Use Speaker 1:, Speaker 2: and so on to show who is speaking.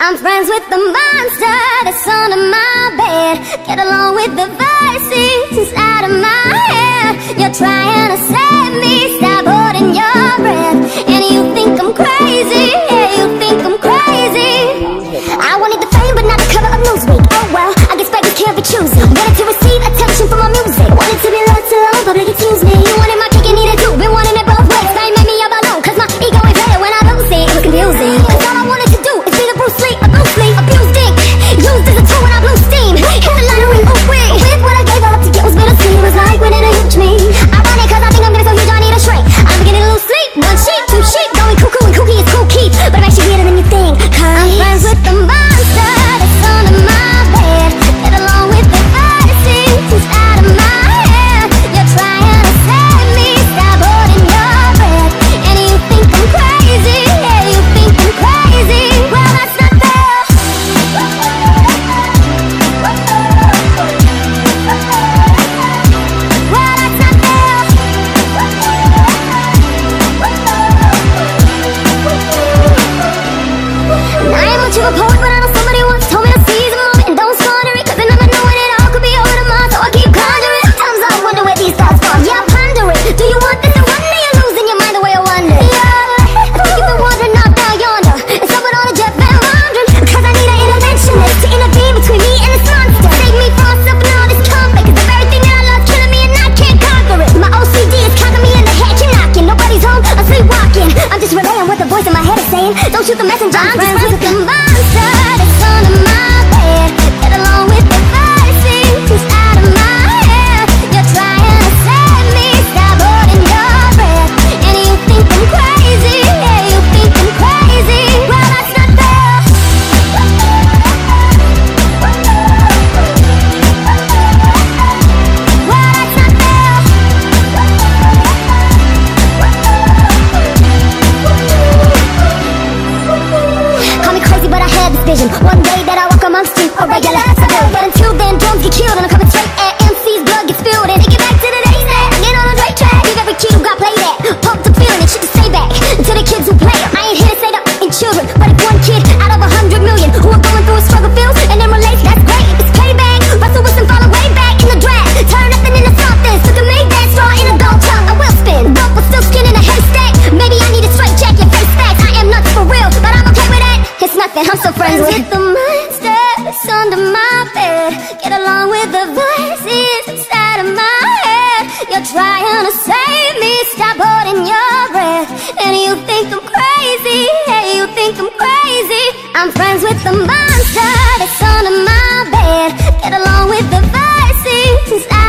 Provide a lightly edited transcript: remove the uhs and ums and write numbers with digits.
Speaker 1: I'm friends with the monster that's under my bed. Get along with the voices inside of my head. You're trying to save me, stop holding your breath. And you think I'm crazy, yeah, you think I'm crazy. I wanted the fame but not the cover of Newsweek. Oh well, I guess beggars can't be choosy. Wanted to receive attention from my music. Wanted to be loved to love, but excuse me. You wanted my cake and eat it too. Been wanting it both ways. They made me up alone, cause my ego is better when I lose it. It was confusing. Cause all I wanted to do is be the Bruce Lee, a Bruce Lee, abused dick. Used as a tool when I blew steam. Hit the lottery, oh wait. With what I gave up to get was bittersweet. It was like winning a huge me. I want it cause I think I'm getting so huge I need a shrink. I'm beginning to lose sleep. One sheep, two sheep, going cuckoo and kooky is cool keep. But I'm actually weirder than you think. Cause I'm friends with the monster that's under my bed. Get along with the voices inside of my head. You're trying to save me, stop holding your breath. And you think I'm crazy, yeah, you think I'm crazy. Well, that's not fair. Well, that's not fair. I ain't much of a poet, but I know somebody once told me to seize a moment and don't squander it. Cause I never know when it all could be over tomorrow, so I keep conjuring. Sometimes I wonder where these thoughts from. Yeah, I ponder it. Do you want this or one day you're losing your mind the way I wonder? Yeah, I think you've been wandering off down yonder. And so with all the jet van wandering. Cause I need an interventionist to intervene between me and this monster. Save me from myself and all this comfort. Cause the very thing that I love killing me and I can't conquer it. My OCD is cocking me in the head, keep knocking. Nobody's home, I'm sleepwalking. I'm just relaying what the voice in my head is saying. Don't shoot the messenger, I'm just friends with the monster that's under my bed. Get along with the voices inside of my head. You're trying to save me, stop holding your breath. And you think I'm crazy, yeah, you think I'm crazy. Well, that's not fair. Well, that's not fair. Call me crazy, but I had this vision. One day that I walk amongst you, a regular civilian. But until then, drums get killed and I'm coming straight at MC's blood gets spilled. And take it back to the days that I get on a Drake track. Leave every kid who got played at. Pumped up feeling it, shit to stay back. And to the kids who play it, I ain't here to say that in children. But if one kid out of 100 million who are going through a struggle feels and then relates, that's great. It's payback. Russell Wilson falling way back in the draft. Turn nothing into something. Took a Maybach straw in a gold cup. I will spin. Rope was still skin in a haystack. Maybe I need a straight jacket, face facts. I am nuts for real, but I'm okay with that. It's nothing, I'm still friends with the monster that's under my bed. Get along with the voices inside of my head. You're trying to save me, stop holding your breath. And you think I'm crazy, yeah, you think I'm crazy. I'm friends with the monster that's under my bed. Get along with the voices inside